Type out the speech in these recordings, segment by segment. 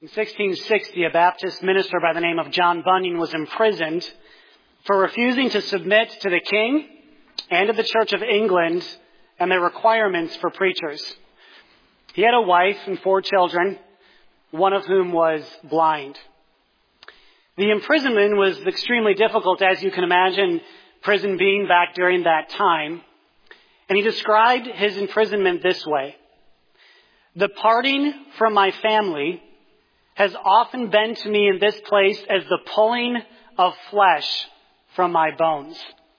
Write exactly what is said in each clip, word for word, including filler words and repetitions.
In sixteen sixty, a Baptist minister by the name of John Bunyan was imprisoned for refusing to submit to the king and to the Church of England and their requirements for preachers. He had a wife and four children, one of whom was blind. The imprisonment was extremely difficult, as you can imagine prison being back during that time. And he described his imprisonment this way: "The parting from my family has often been to me in this place as the pulling of flesh from my bones."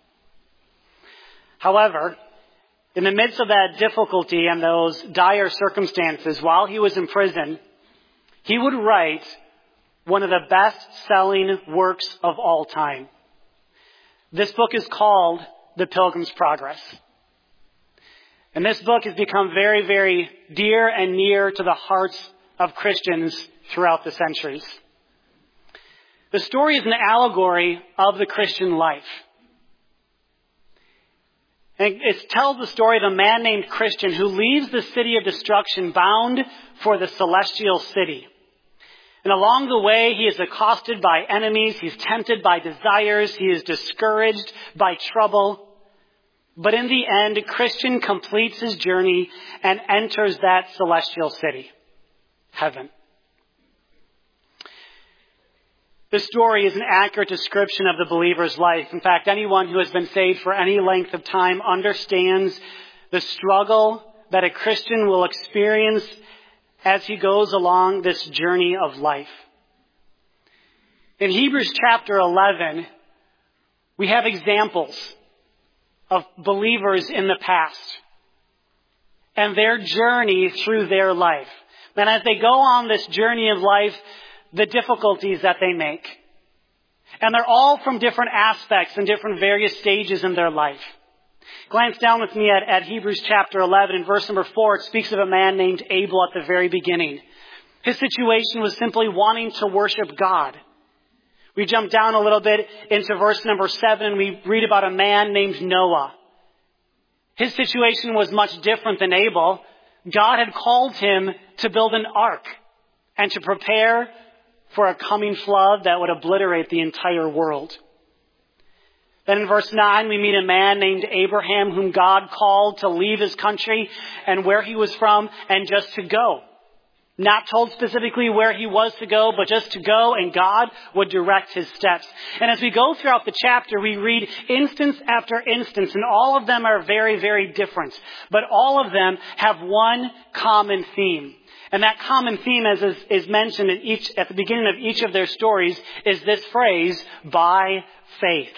However, in the midst of that difficulty and those dire circumstances, while he was in prison, he would write one of the best-selling works of all time. This book is called The Pilgrim's Progress. And this book has become very, very dear and near to the hearts of Christians throughout the centuries. The story is an allegory of the Christian life. And it tells the story of a man named Christian who leaves the city of destruction bound for the celestial city. And along the way, he is accosted by enemies. He's tempted by desires. He is discouraged by trouble. But in the end, Christian completes his journey and enters that celestial city, heaven. This story is an accurate description of the believer's life. In fact, anyone who has been saved for any length of time understands the struggle that a Christian will experience as he goes along this journey of life. In Hebrews chapter eleven, we have examples of believers in the past and their journey through their life. And as they go on this journey of life, the difficulties that they make. And they're all from different aspects and different various stages in their life. Glance down with me at, at Hebrews chapter eleven. In verse number four, it speaks of a man named Abel at the very beginning. His situation was simply wanting to worship God. We jump down a little bit into verse number seven and we read about a man named Noah. His situation was much different than Abel. God had called him to build an ark and to prepare for a coming flood that would obliterate the entire world. Then in verse nine, we meet a man named Abraham whom God called to leave his country and where he was from and just to go. Not told specifically where he was to go, but just to go, and God would direct his steps. And as we go throughout the chapter, we read instance after instance, and all of them are very, very different. But all of them have one common theme. And that common theme, as is, is mentioned in each, at the beginning of each of their stories, is this phrase, by faith.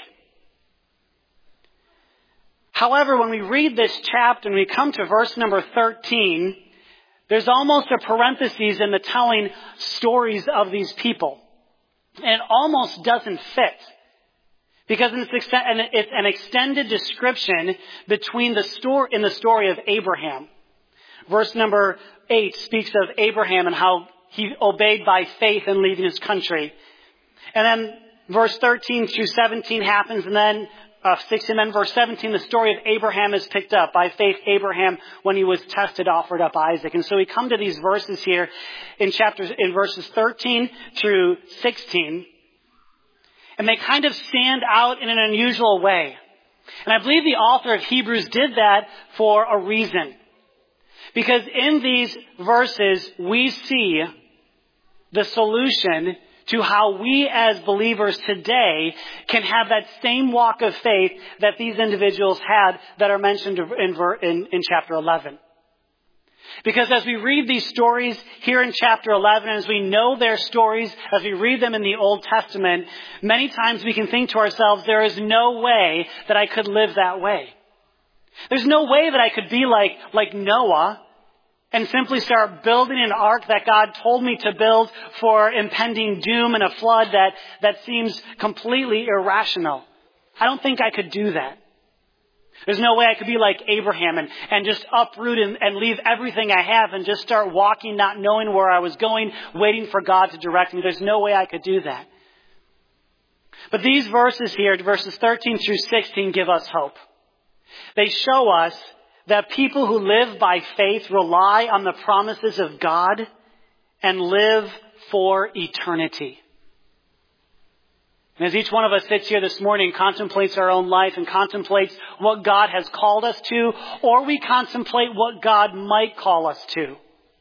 However, when we read this chapter and we come to verse number thirteen, there's almost a parenthesis in the telling stories of these people. And it almost doesn't fit. Because it's an extended description between the story, in the story of Abraham. Verse number eight speaks of Abraham and how he obeyed by faith in leaving his country. And then verse thirteen through seventeen happens, and then uh, sixteen, and then verse seventeen, the story of Abraham is picked up. By faith, Abraham, when he was tested, offered up Isaac. And so we come to these verses here in chapters, in verses thirteen through sixteen, and they kind of stand out in an unusual way. And I believe the author of Hebrews did that for a reason. Because in these verses, we see the solution to how we as believers today can have that same walk of faith that these individuals had that are mentioned in, in, in chapter eleven. Because as we read these stories here in chapter eleven, as we know their stories, as we read them in the Old Testament, many times we can think to ourselves, there is no way that I could live that way. There's no way that I could be like, like Noah and simply start building an ark that God told me to build for impending doom and a flood that, that seems completely irrational. I don't think I could do that. There's no way I could be like Abraham and, and just uproot and, and leave everything I have and just start walking, not knowing where I was going, waiting for God to direct me. There's no way I could do that. But these verses here, verses thirteen through sixteen, give us hope. They show us that people who live by faith rely on the promises of God and live for eternity. And as each one of us sits here this morning and contemplates our own life and contemplates what God has called us to, or we contemplate what God might call us to,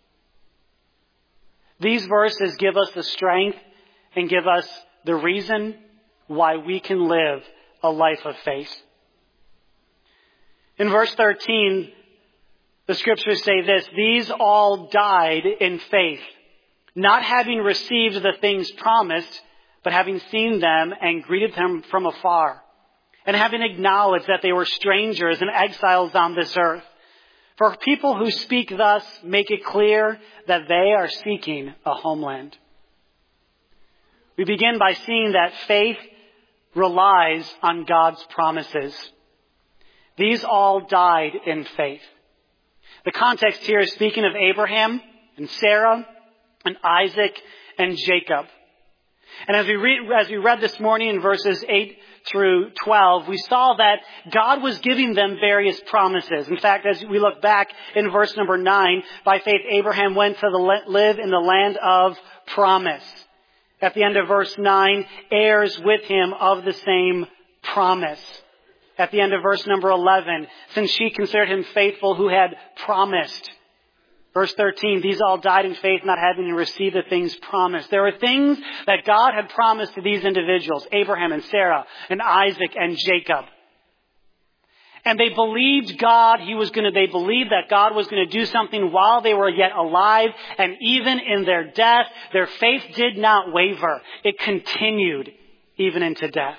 these verses give us the strength and give us the reason why we can live a life of faith. In verse thirteen, the scriptures say this: these all died in faith, not having received the things promised, but having seen them and greeted them from afar, and having acknowledged that they were strangers and exiles on this earth. For people who speak thus make it clear that they are seeking a homeland. We begin by seeing that faith relies on God's promises. These all died in faith. The context here is speaking of Abraham and Sarah and Isaac and Jacob. And as we read, as we read this morning in verses eight through twelve, we saw that God was giving them various promises. In fact, as we look back in verse number nine, by faith Abraham went to the, live in the land of promise. At the end of verse nine, heirs with him of the same promise. At the end of verse number eleven, since she considered him faithful who had promised. Verse thirteen, these all died in faith, not having received the things promised. There were things that God had promised to these individuals, Abraham and Sarah and Isaac and Jacob. And they believed God, he was going to, they believed that God was going to do something while they were yet alive. And even in their death, their faith did not waver. It continued even into death.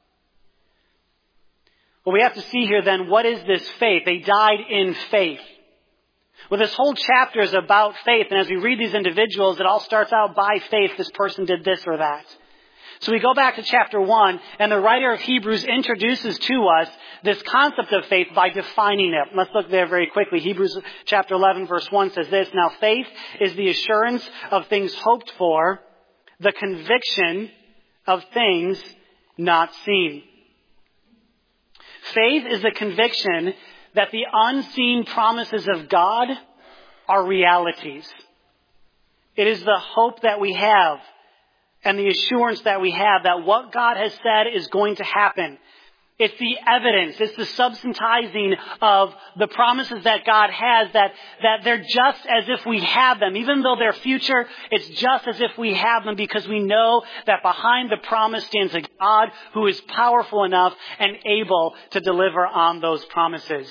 Well, we have to see here then, what is this faith? They died in faith. Well, this whole chapter is about faith. And as we read these individuals, it all starts out by faith. This person did this or that. So we go back to chapter one, and the writer of Hebrews introduces to us this concept of faith by defining it. Let's look there very quickly. Hebrews chapter eleven verse one says this: now faith is the assurance of things hoped for, the conviction of things not seen. Faith is the conviction that the unseen promises of God are realities. It is the hope that we have and the assurance that we have that what God has said is going to happen. It's the evidence, it's the substantizing of the promises that God has, that, that they're just as if we have them. Even though they're future, it's just as if we have them, because we know that behind the promise stands a God who is powerful enough and able to deliver on those promises.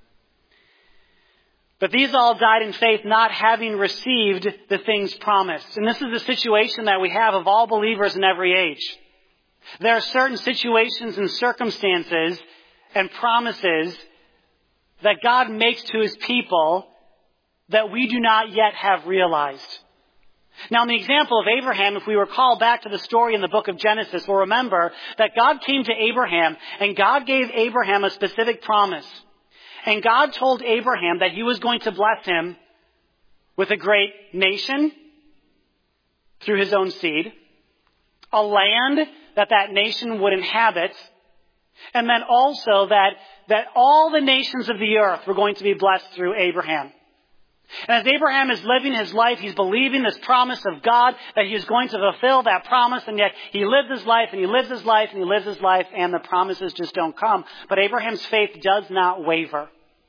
But these all died in faith, not having received the things promised. And this is the situation that we have of all believers in every age. There are certain situations and circumstances and promises that God makes to his people that we do not yet have realized. Now, in the example of Abraham, if we recall back to the story in the book of Genesis, we'll remember that God came to Abraham and God gave Abraham a specific promise. And God told Abraham that he was going to bless him with a great nation through his own seed, a land that that nation would inhabit, and then also that, that all the nations of the earth were going to be blessed through Abraham. And as Abraham is living his life, he's believing this promise of God that he is going to fulfill that promise, and yet he lives his life and he lives his life and he lives his life, and the promises just don't come. But Abraham's faith does not waver.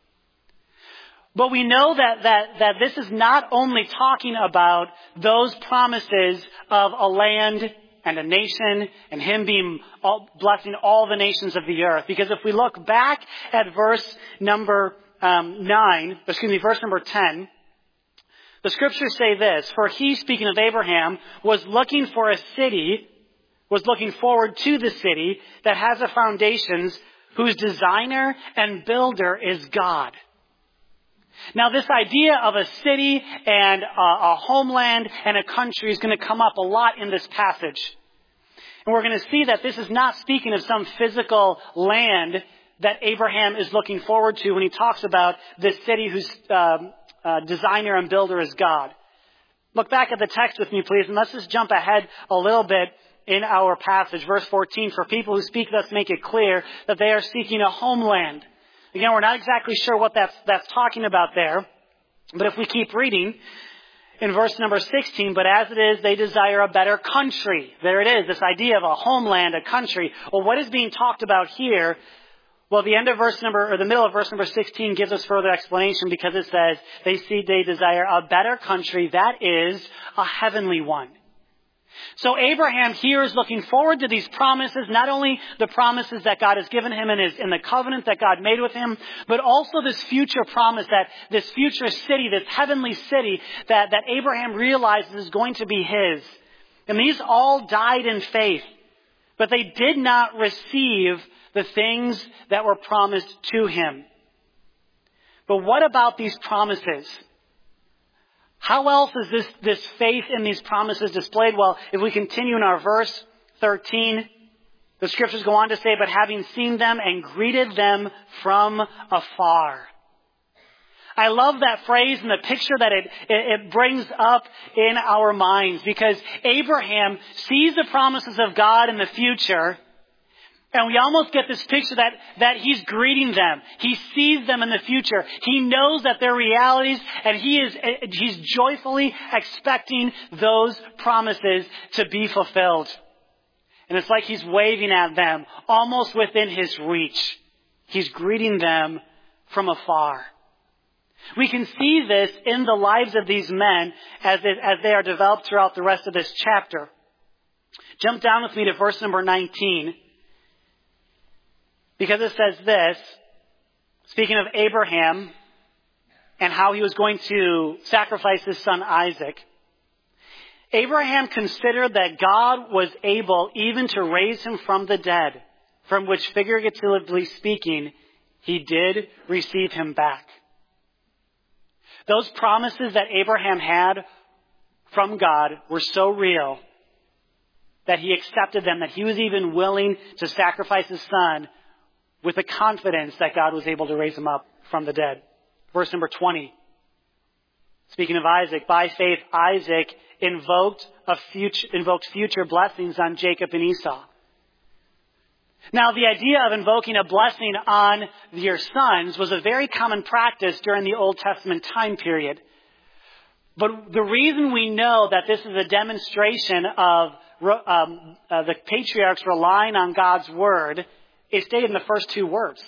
But we know that, that, that this is not only talking about those promises of a land and a nation and him being all, blessing all the nations of the earth. Because if we look back at verse number um, nine, excuse me, verse number ten, the scriptures say this: for he, speaking of Abraham, was looking for a city, was looking forward to the city that has a foundations, whose designer and builder is God. Now, this idea of a city and a, a homeland and a country is going to come up a lot in this passage. And we're going to see that this is not speaking of some physical land that Abraham is looking forward to when he talks about this city whose um, uh, designer and builder is God. Look back at the text with me, please, and let's just jump ahead a little bit in our passage. Verse fourteen, for people who speak thus make it clear that they are seeking a homeland. Again, we're not exactly sure what that's, that's talking about there. But if we keep reading, in verse number sixteen, but as it is, they desire a better country. There it is, this idea of a homeland, a country. Well, what is being talked about here? Well, the end of verse number, or the middle of verse number sixteen gives us further explanation, because it says, they see they desire a better country, that is, a heavenly one. So Abraham here is looking forward to these promises, not only the promises that God has given him in his, in the covenant that God made with him, but also this future promise, that this future city, this heavenly city that, that Abraham realizes is going to be his. And these all died in faith, but they did not receive the things that were promised to him. But what about these promises? How else is this, this faith in these promises displayed? Well, if we continue in our verse thirteen, the scriptures go on to say, but having seen them and greeted them from afar. I love that phrase and the picture that it, it, it brings up in our minds, because Abraham sees the promises of God in the future, and we almost get this picture that, that he's greeting them. He sees them in the future. He knows that they're realities, and he is, he's joyfully expecting those promises to be fulfilled. And it's like he's waving at them, almost within his reach. He's greeting them from afar. We can see this in the lives of these men as it, as they are developed throughout the rest of this chapter. Jump down with me to verse number nineteen. Because it says this, speaking of Abraham and how he was going to sacrifice his son Isaac. Abraham considered that God was able even to raise him from the dead, from which, figuratively speaking, he did receive him back. Those promises that Abraham had from God were so real that he accepted them, that he was even willing to sacrifice his son, with the confidence that God was able to raise him up from the dead. Verse number twenty. Speaking of Isaac, by faith Isaac invoked a future, invoked future blessings on Jacob and Esau. Now, the idea of invoking a blessing on your sons was a very common practice during the Old Testament time period. But the reason we know that this is a demonstration of um, uh, the patriarchs relying on God's word is stated in the first two words.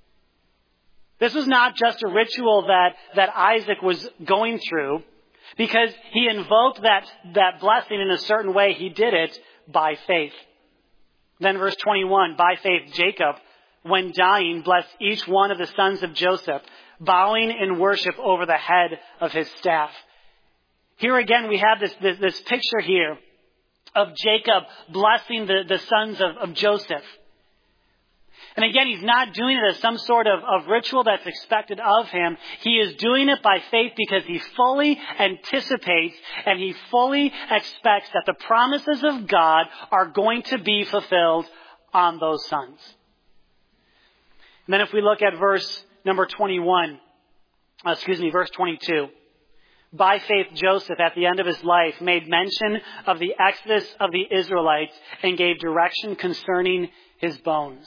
This was not just a ritual that, that Isaac was going through, because he invoked that, that blessing in a certain way. He did it by faith. Then verse twenty-one, by faith Jacob, when dying, blessed each one of the sons of Joseph, bowing in worship over the head of his staff. Here again we have this, this, this picture here of Jacob blessing the, the sons of, of Joseph. And again, he's not doing it as some sort of, of ritual that's expected of him. He is doing it by faith because he fully anticipates and he fully expects that the promises of God are going to be fulfilled on those sons. And then if we look at verse number twenty-one, uh, excuse me, verse twenty-two. By faith, Joseph, at the end of his life, made mention of the exodus of the Israelites and gave direction concerning his bones.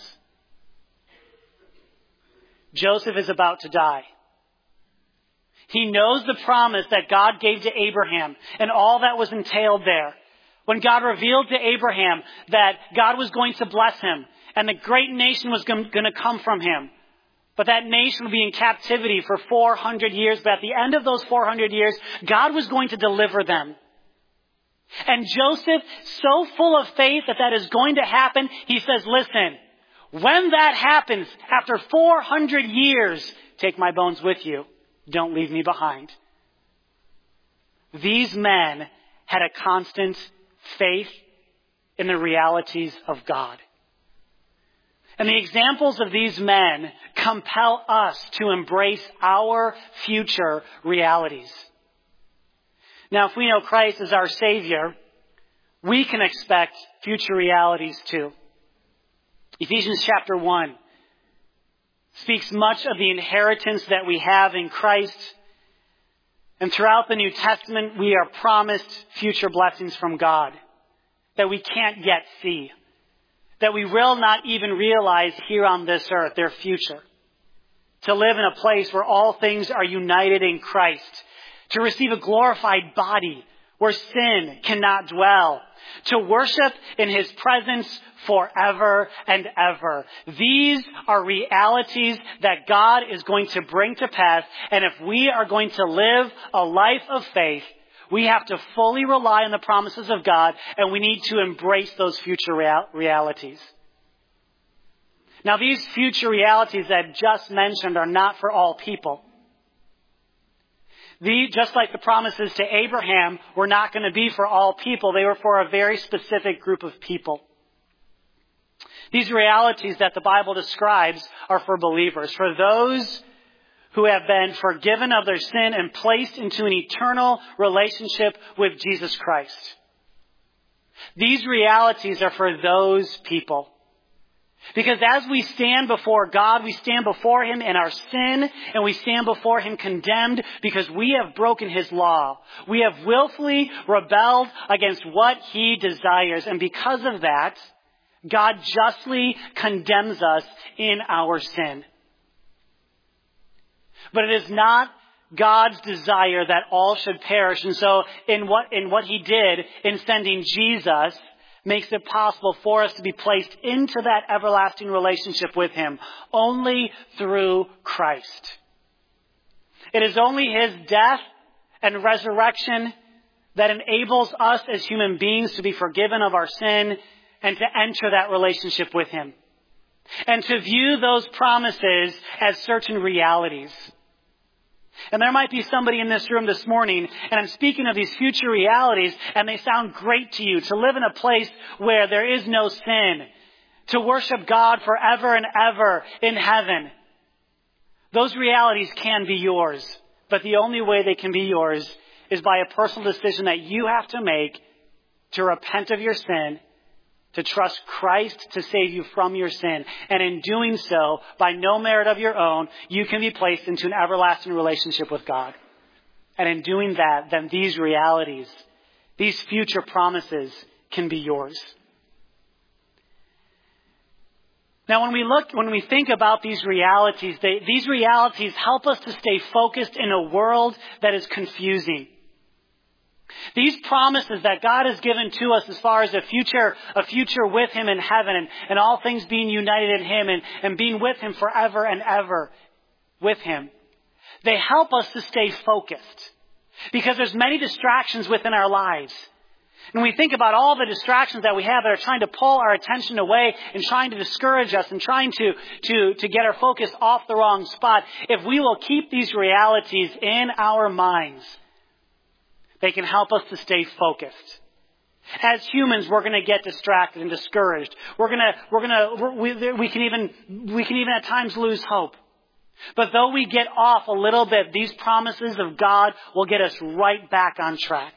Joseph is about to die. He knows the promise that God gave to Abraham and all that was entailed there. When God revealed to Abraham that God was going to bless him and the great nation was going to come from him. But that nation would be in captivity for four hundred years. But at the end of those four hundred years, God was going to deliver them. And Joseph, so full of faith that that is going to happen, he says, listen, when that happens, after four hundred years, take my bones with you. Don't leave me behind. These men had a constant faith in the realities of God. And the examples of these men compel us to embrace our future realities. Now, if we know Christ as our Savior, we can expect future realities too. Ephesians chapter one speaks much of the inheritance that we have in Christ. And throughout the New Testament, we are promised future blessings from God that we can't yet see, that we will not even realize here on this earth, their future. To live in a place where all things are united in Christ, to receive a glorified body where sin cannot dwell, to worship in His presence forever and ever. These are realities that God is going to bring to pass, and if we are going to live a life of faith, we have to fully rely on the promises of God, and we need to embrace those future real- realities. Now, these future realities that I just mentioned are not for all people. The, just like the promises to Abraham were not going to be for all people, they were for a very specific group of people. These realities that the Bible describes are for believers, for those who have been forgiven of their sin and placed into an eternal relationship with Jesus Christ. These realities are for those people. Because as we stand before God, we stand before Him in our sin, and we stand before Him condemned because we have broken His law. We have willfully rebelled against what He desires, and because of that, God justly condemns us in our sin. But it is not God's desire that all should perish. And so in what, in what He did in sending Jesus makes it possible for us to be placed into that everlasting relationship with Him only through Christ. It is only His death and resurrection that enables us as human beings to be forgiven of our sin and to enter that relationship with Him. And to view those promises as certain realities. And there might be somebody in this room this morning, and I'm speaking of these future realities, and they sound great to you. To live in a place where there is no sin. To worship God forever and ever in heaven. Those realities can be yours. But the only way they can be yours is by a personal decision that you have to make to repent of your sin, to trust Christ to save you from your sin. And in doing so, by no merit of your own, you can be placed into an everlasting relationship with God. And in doing that, then these realities, these future promises can be yours. Now, when we look, when we think about these realities, they, these realities help us to stay focused in a world that is confusing. These promises that God has given to us as far as a future, a future with Him in heaven and, and all things being united in Him and, and being with Him forever and ever with Him. They help us to stay focused because there's many distractions within our lives. And we think about all the distractions that we have that are trying to pull our attention away and trying to discourage us and trying to, to, to get our focus off the wrong spot. If we will keep these realities in our minds, they can help us to stay focused. As humans, we're going to get distracted and discouraged. We're going to, we're going to, we, we can even, we can even at times lose hope. But though we get off a little bit, these promises of God will get us right back on track.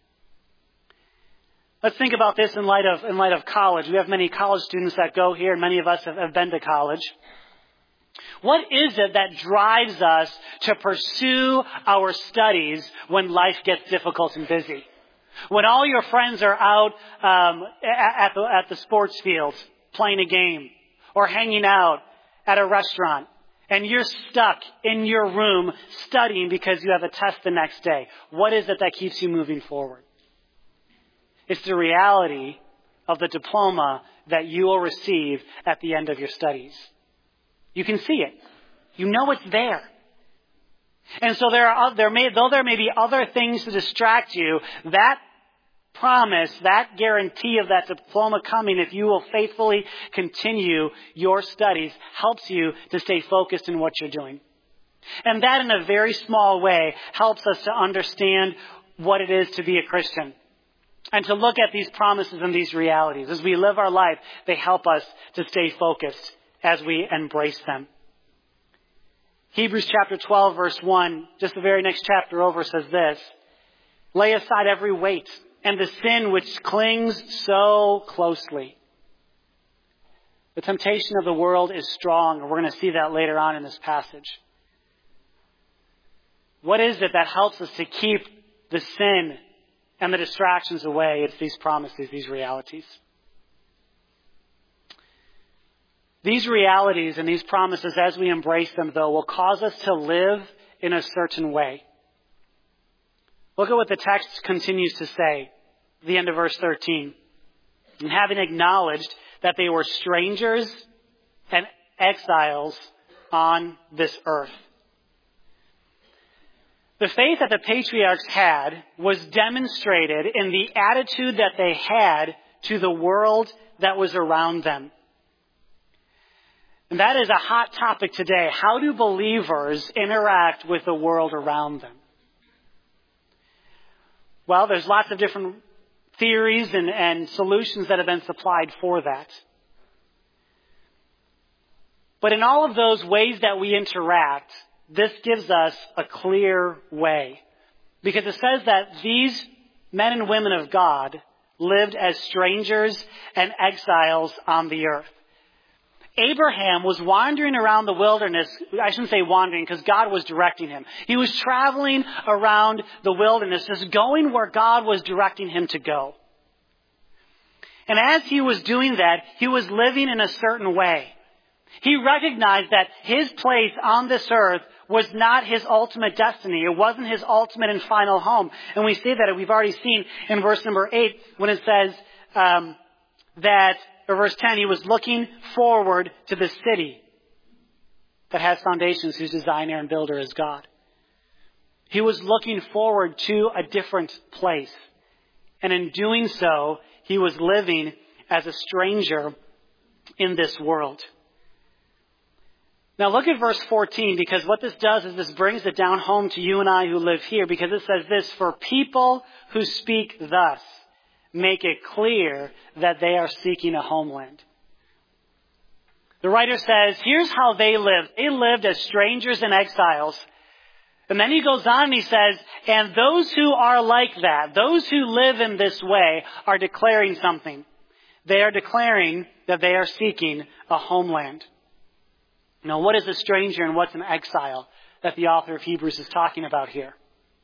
Let's think about this in light of, in light of college. We have many college students that go here, and many of us have, have been to college. What is it that drives us to pursue our studies when life gets difficult and busy? When all your friends are out um, at, the, at the sports field playing a game or hanging out at a restaurant and you're stuck in your room studying because you have a test the next day. What is it that keeps you moving forward? It's the reality of the diploma that you will receive at the end of your studies. You can see it. You know it's there. And so there are, there may, though there may be other things to distract you, that promise, that guarantee of that diploma coming, if you will faithfully continue your studies, helps you to stay focused in what you're doing. And that in a very small way helps us to understand what it is to be a Christian. And to look at these promises and these realities. As we live our life, they help us to stay focused as we embrace them. Hebrews chapter twelve, verse one, just the very next chapter over, says this: lay aside every weight and the sin which clings so closely. The temptation of the world is strong, and we're going to see that later on in this passage. What is it that helps us to keep the sin and the distractions away? It's these promises, these realities. These realities and these promises, as we embrace them, though, will cause us to live in a certain way. Look at what the text continues to say, the end of verse thirteen. And having acknowledged that they were strangers and exiles on this earth. The faith that the patriarchs had was demonstrated in the attitude that they had to the world that was around them. And that is a hot topic today. How do believers interact with the world around them? Well, there's lots of different theories and, and solutions that have been supplied for that. But in all of those ways that we interact, this gives us a clear way. Because it says that these men and women of God lived as strangers and exiles on the earth. Abraham was wandering around the wilderness. I shouldn't say wandering because God was directing him. He was traveling around the wilderness, just going where God was directing him to go. And as he was doing that, he was living in a certain way. He recognized that his place on this earth was not his ultimate destiny. It wasn't his ultimate and final home. And we see that we've already seen in verse number eight when it says um, that, or verse ten, he was looking forward to the city that has foundations, whose designer and builder is God. He was looking forward to a different place. And in doing so, he was living as a stranger in this world. Now look at verse fourteen, because what this does is this brings it down home to you and I who live here, because it says this: for people who speak thus make it clear that they are seeking a homeland. The writer says, here's how they lived. They lived as strangers and exiles. And then he goes on and he says, and those who are like that, those who live in this way, are declaring something. They are declaring that they are seeking a homeland. Now, what is a stranger and what's an exile that the author of Hebrews is talking about here?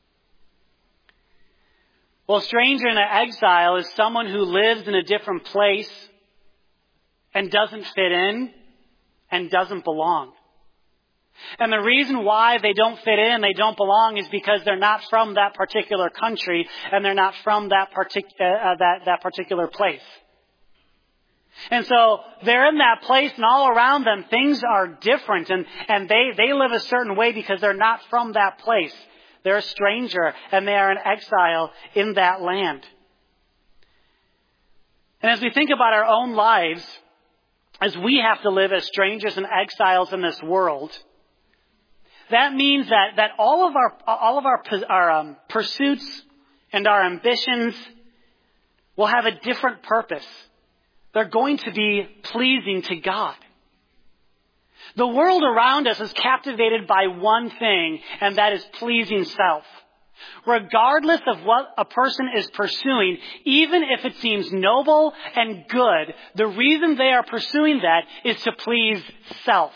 Well, a stranger and an exile is someone who lives in a different place and doesn't fit in and doesn't belong. And the reason why they don't fit in, they don't belong, is because they're not from that particular country and they're not from that, partic- uh, that, that particular place. And so they're in that place, and all around them things are different, and, and they, they live a certain way because they're not from that place. They're a stranger and they are an exile in that land. And as we think about our own lives, as we have to live as strangers and exiles in this world, that means that, that all of our, all of our, our um, pursuits and our ambitions will have a different purpose. They're going to be pleasing to God. The world around us is captivated by one thing, and that is pleasing self. Regardless of what a person is pursuing, even if it seems noble and good, the reason they are pursuing that is to please self.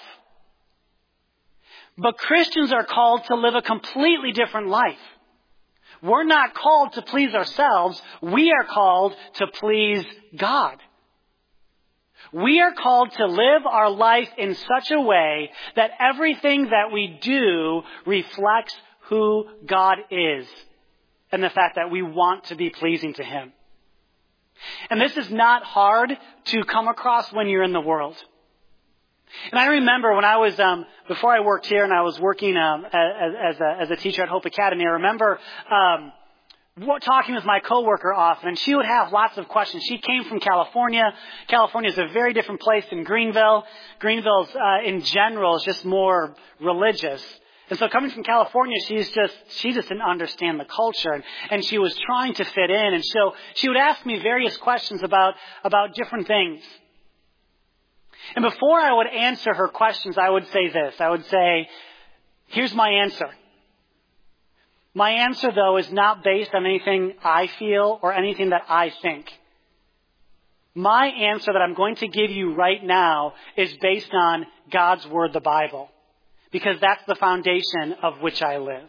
But Christians are called to live a completely different life. We're not called to please ourselves. We are called to please God. We are called to live our life in such a way that everything that we do reflects who God is and the fact that we want to be pleasing to Him. And this is not hard to come across when you're in the world. And I remember when I was, um, before I worked here and I was working um, as, as, a, as a teacher at Hope Academy, I remember um, talking with my coworker often, and she would have lots of questions. She came from California. California is a very different place than Greenville. Greenville's, uh, in general, is just more religious. And so coming from California, she's just, she just didn't understand the culture, and, and she was trying to fit in. And so she would ask me various questions about, about different things. And before I would answer her questions, I would say this. I would say, here's my answer. My answer, though, is not based on anything I feel or anything that I think. My answer that I'm going to give you right now is based on God's Word, the Bible, because that's the foundation of which I live.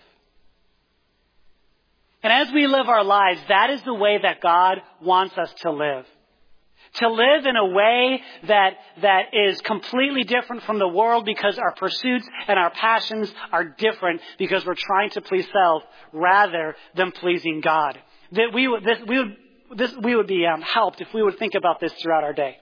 And as we live our lives, that is the way that God wants us to live. To live in a way that, that is completely different from the world because our pursuits and our passions are different because we're trying to please self rather than pleasing God. That we would, this, we would, this, we would be um, helped if we would think about this throughout our day.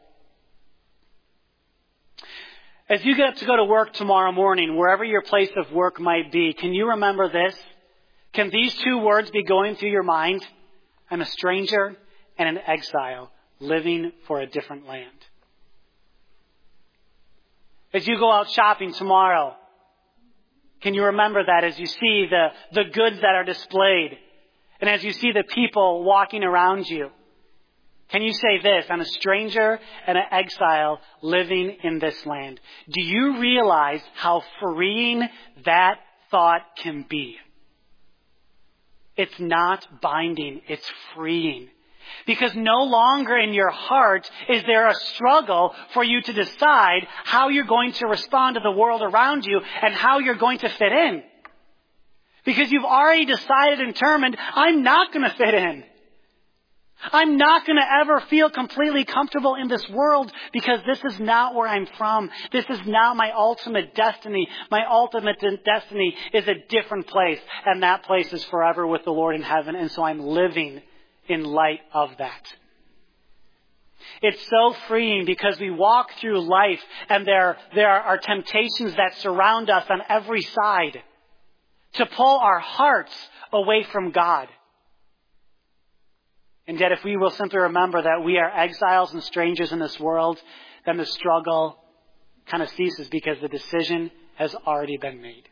As you get up to go to work tomorrow morning, wherever your place of work might be, can you remember this? Can these two words be going through your mind? I'm a stranger and an exile, living for a different land. As you go out shopping tomorrow, can you remember that as you see the, the goods that are displayed and as you see the people walking around you? Can you say this? I'm a stranger and an exile living in this land. Do you realize how freeing that thought can be? It's not binding, it's freeing. Because no longer in your heart is there a struggle for you to decide how you're going to respond to the world around you and how you're going to fit in. Because you've already decided and determined, I'm not going to fit in. I'm not going to ever feel completely comfortable in this world because this is not where I'm from. This is not my ultimate destiny. My ultimate destiny is a different place, and that place is forever with the Lord in heaven, and so I'm living in light of that. It's so freeing because we walk through life and there, there are temptations that surround us on every side to pull our hearts away from God. And yet if we will simply remember that we are exiles and strangers in this world, then the struggle kind of ceases because the decision has already been made.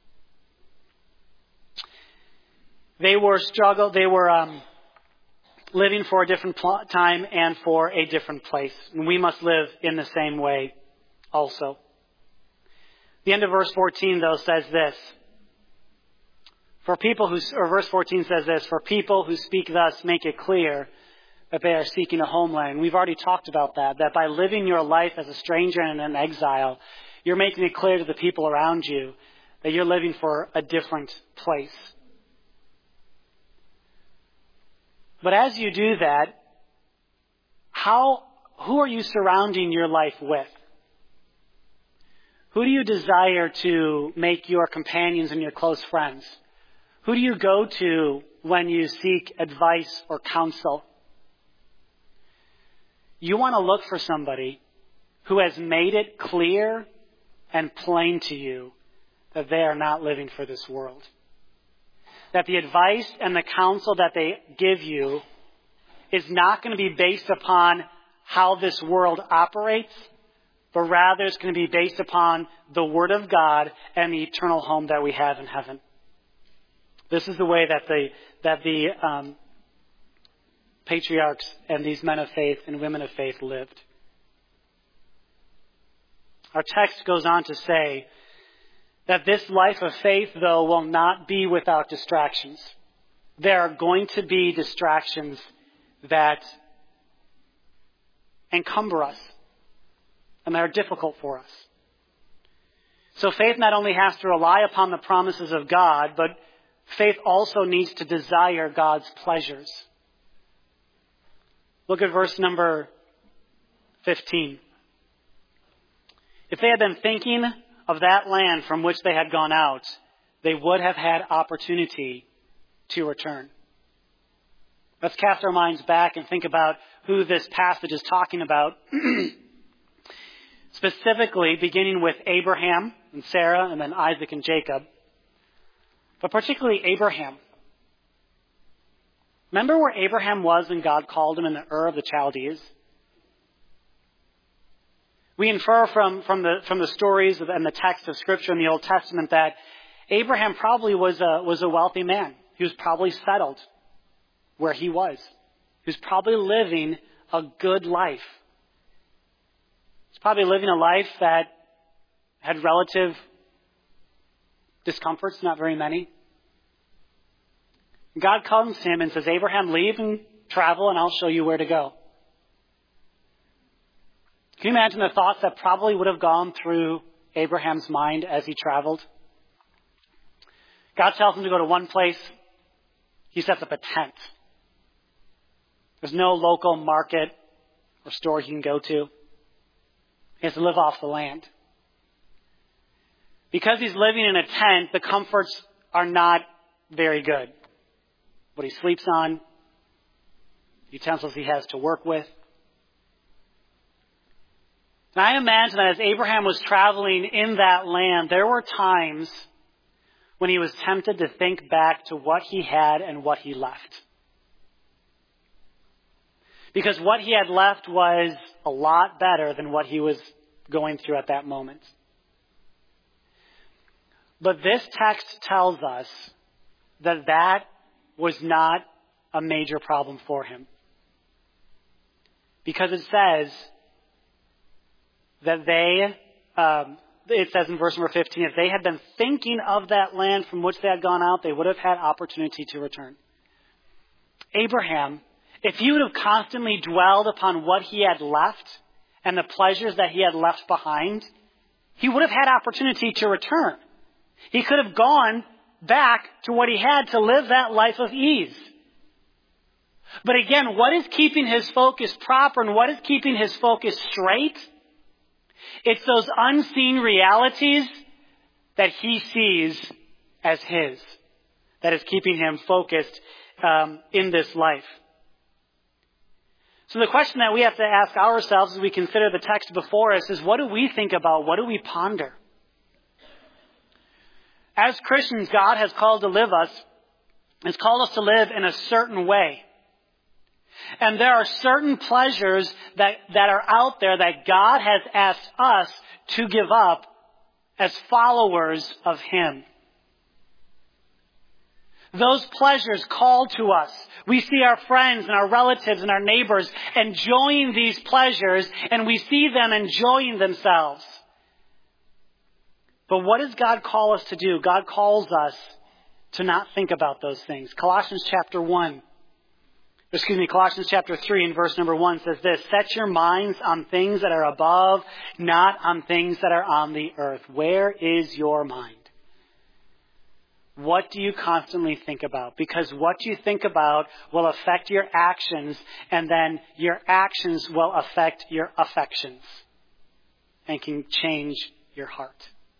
They were struggle, they were um, living for a different pl- time and for a different place. And we must live in the same way also. The end of verse fourteen, though, says this. For people who, or verse fourteen says this, for people who speak thus make it clear that they are seeking a homeland. We've already talked about that, that by living your life as a stranger and an exile, you're making it clear to the people around you that you're living for a different place. But as you do that, how, who are you surrounding your life with? Who do you desire to make your companions and your close friends? Who do you go to when you seek advice or counsel? You want to look for somebody who has made it clear and plain to you that they are not living for this world. That the advice and the counsel that they give you is not going to be based upon how this world operates, but rather it's going to be based upon the Word of God and the eternal home that we have in heaven. This is the way that the that the um, patriarchs and these men of faith and women of faith lived. Our text goes on to say that this life of faith, though, will not be without distractions. There are going to be distractions that encumber us and that are difficult for us. So faith not only has to rely upon the promises of God, but faith also needs to desire God's pleasures. Look at verse number fifteen. If they had been thinking of that land from which they had gone out, they would have had opportunity to return. Let's cast our minds back and think about who this passage is talking about. Specifically, beginning with Abraham and Sarah and then Isaac and Jacob. But particularly Abraham. Remember where Abraham was when God called him in the Ur of the Chaldees? We infer from, from, the, from the stories and the text of Scripture in the Old Testament that Abraham probably was a, was a wealthy man. He was probably settled where he was. He was probably living a good life. He's probably living a life that had relative discomforts, not very many. God comes to him and says, Abraham, leave and travel and I'll show you where to go. Can you imagine the thoughts that probably would have gone through Abraham's mind as he traveled? God tells him to go to one place. He sets up a tent. There's no local market or store he can go to. He has to live off the land. Because he's living in a tent, the comforts are not very good. What he sleeps on, utensils he has to work with. And I imagine that as Abraham was traveling in that land, there were times when he was tempted to think back to what he had and what he left. Because what he had left was a lot better than what he was going through at that moment. But this text tells us that that was not a major problem for him. Because it says that they, um, it says in verse number fifteen, if they had been thinking of that land from which they had gone out, they would have had opportunity to return. Abraham, if he would have constantly dwelled upon what he had left and the pleasures that he had left behind, he would have had opportunity to return. He could have gone back to what he had to live that life of ease. But again, what is keeping his focus proper and what is keeping his focus straight? It's those unseen realities that he sees as his, that is keeping him focused um, in this life. So the question that we have to ask ourselves as we consider the text before us is, what do we think about? What do we ponder? As Christians, God has called to live us, has called us to live in a certain way. And there are certain pleasures that, that are out there that God has asked us to give up as followers of Him. Those pleasures call to us. We see our friends and our relatives and our neighbors enjoying these pleasures, and we see them enjoying themselves. But what does God call us to do? God calls us to not think about those things. Colossians chapter one, excuse me, Colossians chapter three and verse number one says this: set your minds on things that are above, not on things that are on the earth. Where is your mind? What do you constantly think about? Because what you think about will affect your actions, and then your actions will affect your affections and can change your heart.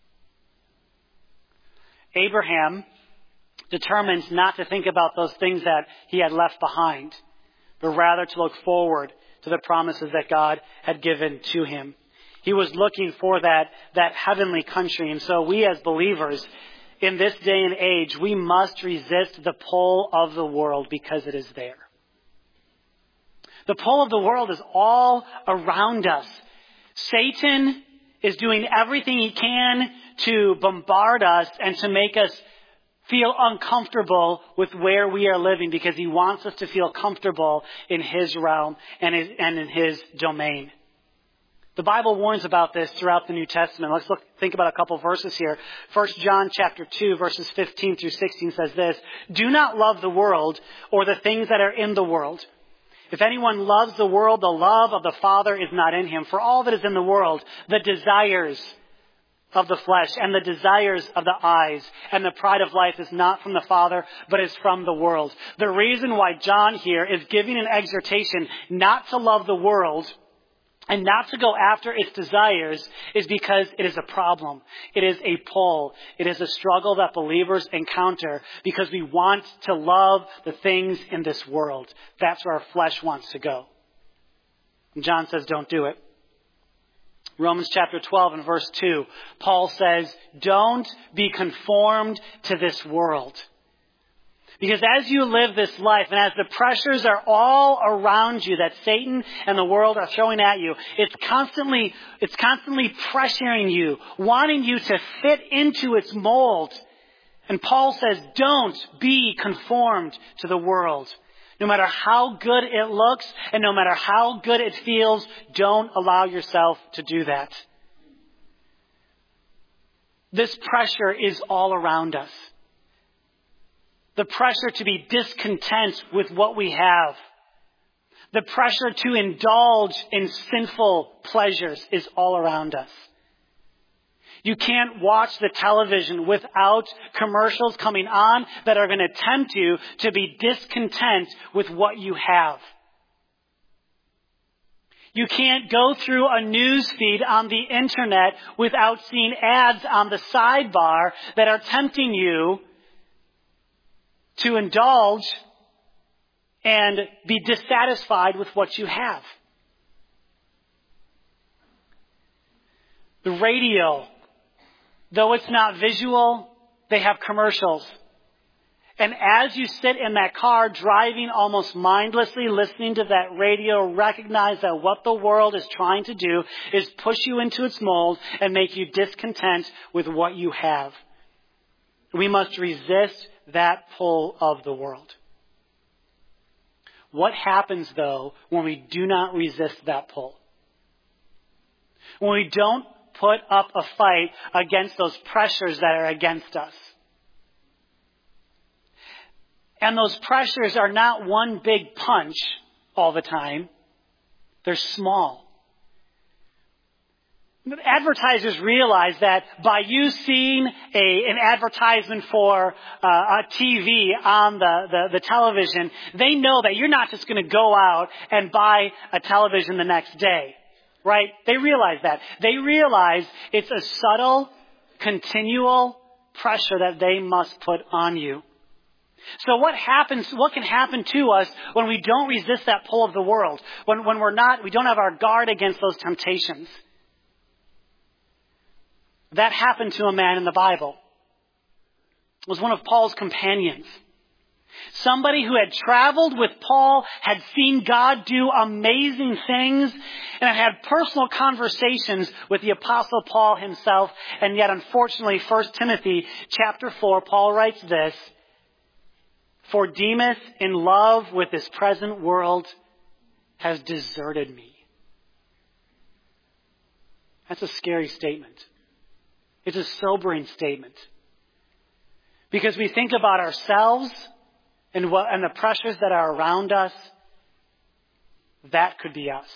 Abraham determined not to think about those things that he had left behind, but rather to look forward to the promises that God had given to him. He was looking for that, that heavenly country. And so we as believers, in this day and age, we must resist the pull of the world because it is there. The pull of the world is all around us. Satan is doing everything he can to bombard us and to make us feel uncomfortable with where we are living, because he wants us to feel comfortable in his realm and in his domain. The Bible warns about this throughout the New Testament. Let's look, think about a couple verses here. First John chapter two, verses fifteen through sixteen says this: do not love the world or the things that are in the world. If anyone loves the world, the love of the Father is not in him. For all that is in the world, the desires of the flesh and the desires of the eyes and the pride of life is not from the Father, but is from the world. The reason why John here is giving an exhortation not to love the world and not to go after its desires is because it is a problem. It is a pull. It is a struggle that believers encounter because we want to love the things in this world. That's where our flesh wants to go. And John says, don't do it. Romans chapter twelve and verse two, Paul says, don't be conformed to this world. Because as you live this life and as the pressures are all around you that Satan and the world are throwing at you, it's constantly, it's constantly pressuring you, wanting you to fit into its mold. And Paul says, don't be conformed to the world. No matter how good it looks and no matter how good it feels, don't allow yourself to do that. This pressure is all around us. The pressure to be discontent with what we have. The pressure to indulge in sinful pleasures is all around us. You can't watch the television without commercials coming on that are going to tempt you to be discontent with what you have. You can't go through a news feed on the internet without seeing ads on the sidebar that are tempting you to indulge and be dissatisfied with what you have. The radio, though it's not visual, they have commercials. And as you sit in that car driving almost mindlessly, listening to that radio, recognize that what the world is trying to do is push you into its mold and make you discontent with what you have. We must resist that pull of the world. What happens, though, when we do not resist that pull? When we don't put up a fight against those pressures that are against us. And those pressures are not one big punch all the time. They're small. Advertisers realize that by you seeing a, an advertisement for uh, a T V on the, the, the television, they know that you're not just going to go out and buy a television the next day, right? They realize that. They realize it's a subtle, continual pressure that they must put on you. So what happens, what can happen to us when we don't resist that pull of the world? When, when we're not, we don't have our guard against those temptations? That happened to a man in the Bible. It was one of Paul's companions. Somebody who had traveled with Paul, had seen God do amazing things, and had personal conversations with the Apostle Paul himself. And yet, unfortunately, First Timothy chapter four, Paul writes this, "For Demas, in love with this present world, has deserted me." That's a scary statement. It's a sobering statement. Because we think about ourselves and what and the pressures that are around us. That could be us.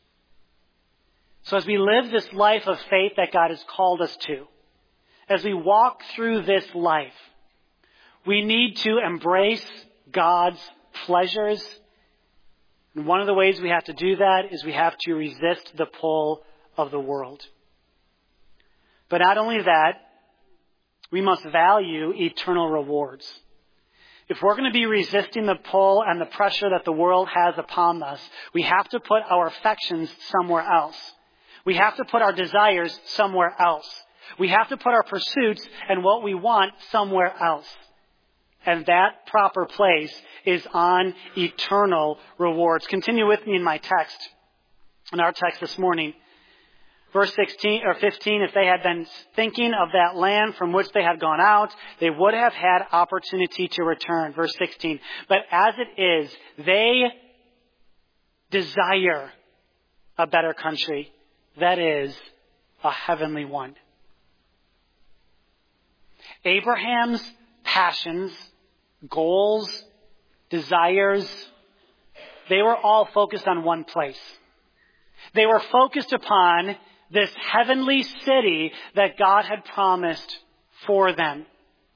So as we live this life of faith that God has called us to, as we walk through this life, we need to embrace God's pleasures. And one of the ways we have to do that is we have to resist the pull of the world. But not only that, we must value eternal rewards. If we're going to be resisting the pull and the pressure that the world has upon us, we have to put our affections somewhere else. We have to put our desires somewhere else. We have to put our pursuits and what we want somewhere else. And that proper place is on eternal rewards. Continue with me in my text, in our text this morning. Verse sixteen or fifteen, if they had been thinking of that land from which they had gone out, they would have had opportunity to return. Verse sixteen, but as it is, they desire a better country, that is, a heavenly one. Abraham's passions, goals, desires, they were all focused on one place. They were focused upon this heavenly city that God had promised for them.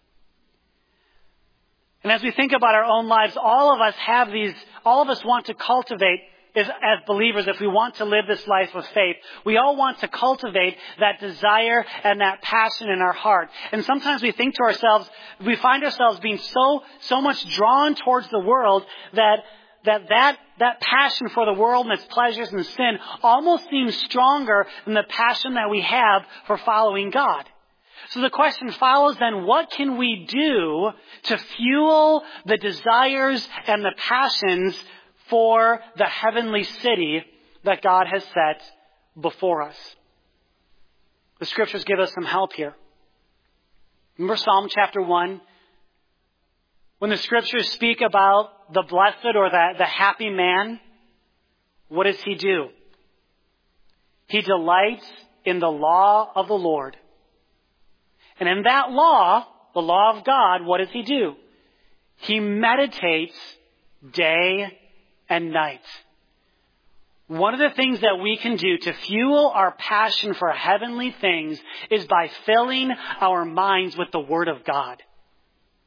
And as we think about our own lives, all of us have these, all of us want to cultivate as, as believers, if we want to live this life of faith, we all want to cultivate that desire and that passion in our heart. And sometimes we think to ourselves, we find ourselves being so, so much drawn towards the world that that that that passion for the world and its pleasures and sin almost seems stronger than the passion that we have for following God. So the question follows then, what can we do to fuel the desires and the passions for the heavenly city that God has set before us? The scriptures give us some help here. Remember Psalm chapter one? When the scriptures speak about the blessed or the, the happy man, what does he do? He delights in the law of the Lord. And in that law, the law of God, what does he do? He meditates day and night. One of the things that we can do to fuel our passion for heavenly things is by filling our minds with the Word of God.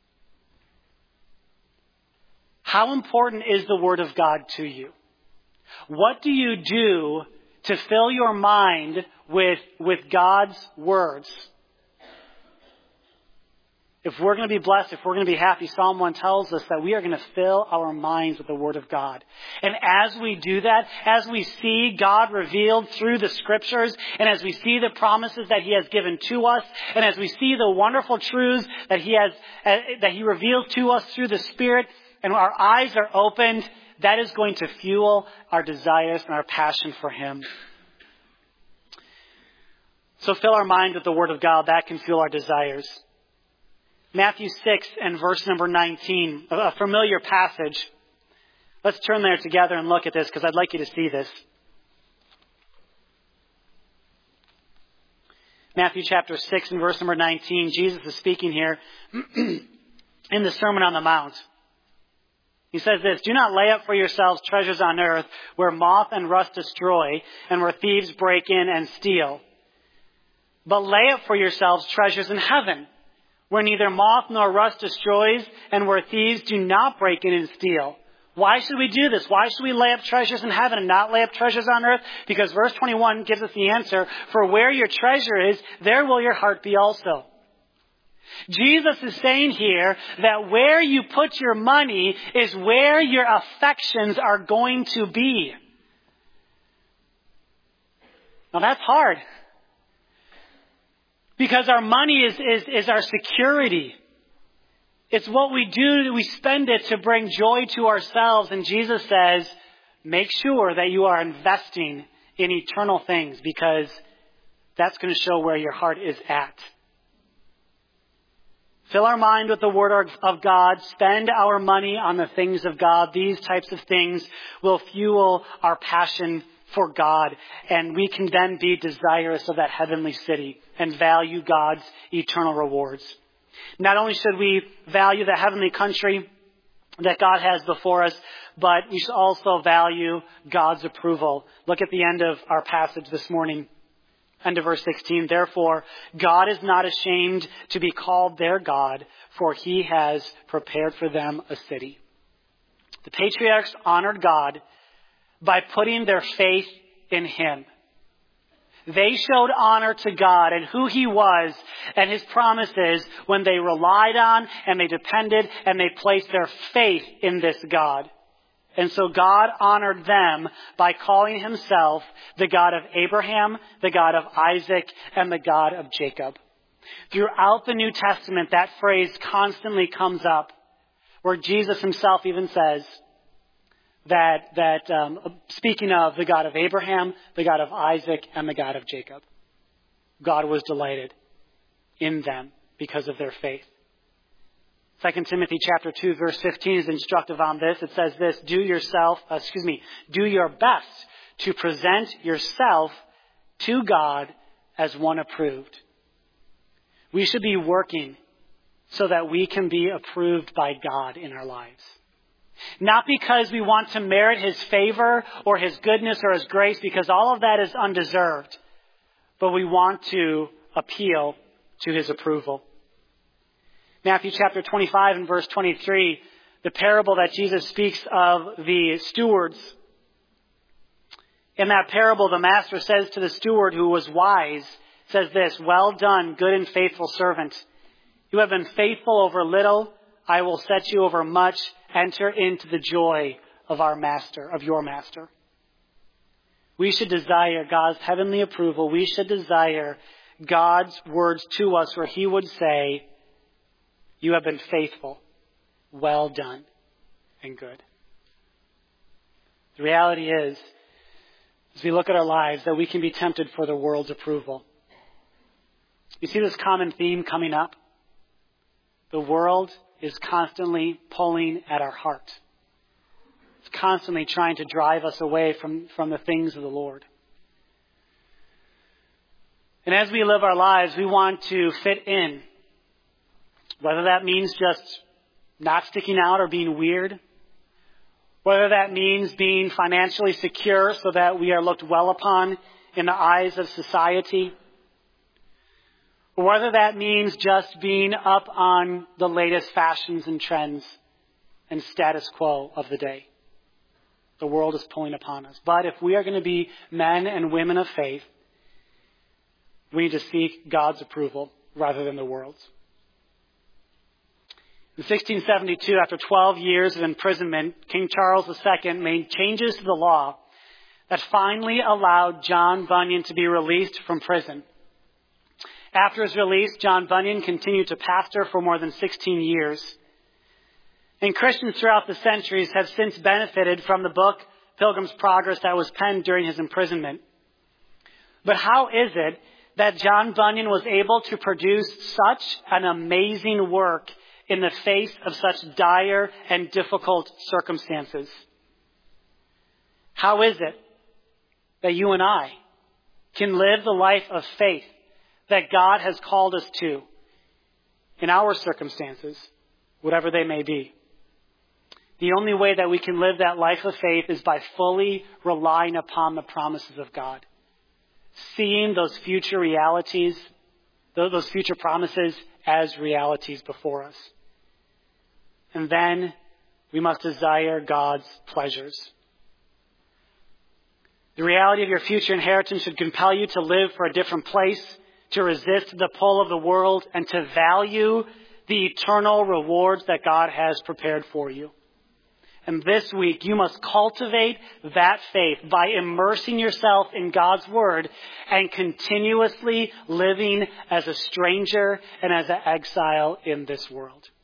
How important is the Word of God to you? What do you do to fill your mind with, with God's words? If we're going to be blessed, if we're going to be happy, Psalm one tells us that we are going to fill our minds with the Word of God. And as we do that, as we see God revealed through the Scriptures, and as we see the promises that He has given to us, and as we see the wonderful truths that He has, uh, that He reveals to us through the Spirit, and our eyes are opened, that is going to fuel our desires and our passion for Him. So fill our mind with the Word of God. That can fuel our desires. Matthew six and verse number nineteen, a familiar passage. Let's turn there together and look at this because I'd like you to see this. Matthew chapter six and verse number nineteen, Jesus is speaking here in the Sermon on the Mount. He says this, "Do not lay up for yourselves treasures on earth where moth and rust destroy and where thieves break in and steal. But lay up for yourselves treasures in heaven, where neither moth nor rust destroys, and where thieves do not break in and steal." Why should we do this? Why should we lay up treasures in heaven and not lay up treasures on earth? Because verse twenty-one gives us the answer. For where your treasure is, there will your heart be also. Jesus is saying here that where you put your money is where your affections are going to be. Now that's hard. Because our money is, is, is our security. It's what we do, we spend it to bring joy to ourselves. And Jesus says, make sure that you are investing in eternal things because that's going to show where your heart is at. Fill our mind with the Word of God. Spend our money on the things of God. These types of things will fuel our passion for God, and we can then be desirous of that heavenly city and value God's eternal rewards. Not only should we value the heavenly country that God has before us, but we should also value God's approval. Look at the end of our passage this morning, end of verse sixteen. "Therefore, God is not ashamed to be called their God, for He has prepared for them a city." The patriarchs honored God by putting their faith in Him. They showed honor to God and who He was and His promises when they relied on and they depended and they placed their faith in this God. And so God honored them by calling Himself the God of Abraham, the God of Isaac, and the God of Jacob. Throughout the New Testament, that phrase constantly comes up where Jesus Himself even says, that, that um, speaking of the God of Abraham, the God of Isaac, and the God of Jacob. God was delighted in them because of their faith. Second Timothy chapter two, verse fifteen is instructive on this. It says this, do yourself, uh, excuse me, do your best to present yourself to God as one approved. We should be working so that we can be approved by God in our lives. Not because we want to merit His favor or His goodness or His grace, because all of that is undeserved. But we want to appeal to His approval. Matthew chapter twenty-five and verse twenty-three, the parable that Jesus speaks of the stewards. In that parable, the master says to the steward who was wise, says this, "Well done, good and faithful servant. You have been faithful over little. I will set you over much. Enter into the joy of our master, of your master." We should desire God's heavenly approval. We should desire God's words to us where He would say, "You have been faithful, well done, and good." The reality is, as we look at our lives, that we can be tempted for the world's approval. You see this common theme coming up? The world is constantly pulling at our heart. It's constantly trying to drive us away from, from the things of the Lord. And as we live our lives, we want to fit in. Whether that means just not sticking out or being weird. Whether that means being financially secure so that we are looked well upon in the eyes of society. Or whether that means just being up on the latest fashions and trends and status quo of the day. the world is pulling upon us. But if we are going to be men and women of faith, we need to seek God's approval rather than the world's. In sixteen seventy-two, after twelve years of imprisonment, King Charles the Second made changes to the law that finally allowed John Bunyan to be released from prison. After his release, John Bunyan continued to pastor for more than sixteen years. And Christians throughout the centuries have since benefited from the book Pilgrim's Progress that was penned during his imprisonment. But how is it that John Bunyan was able to produce such an amazing work in the face of such dire and difficult circumstances? How is it that you and I can live the life of faith that God has called us to in our circumstances, whatever they may be? The only way that we can live that life of faith is by fully relying upon the promises of God, seeing those future realities, those future promises as realities before us. And then we must desire God's pleasures. The reality of your future inheritance should compel you to live for a different place, to resist the pull of the world, and to value the eternal rewards that God has prepared for you. And this week, you must cultivate that faith by immersing yourself in God's Word and continuously living as a stranger and as an exile in this world.